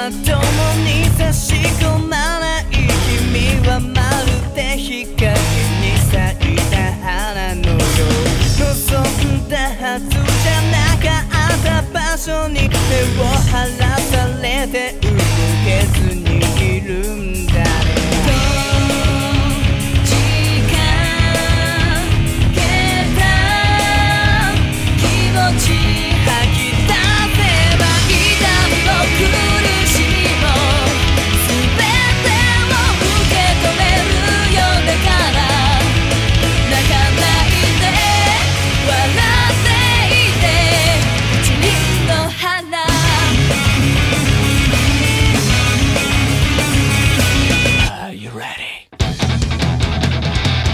まともに差し込まない君はまるで日陰に咲いた花のよう望んだはずじゃなかった場所に手を離されて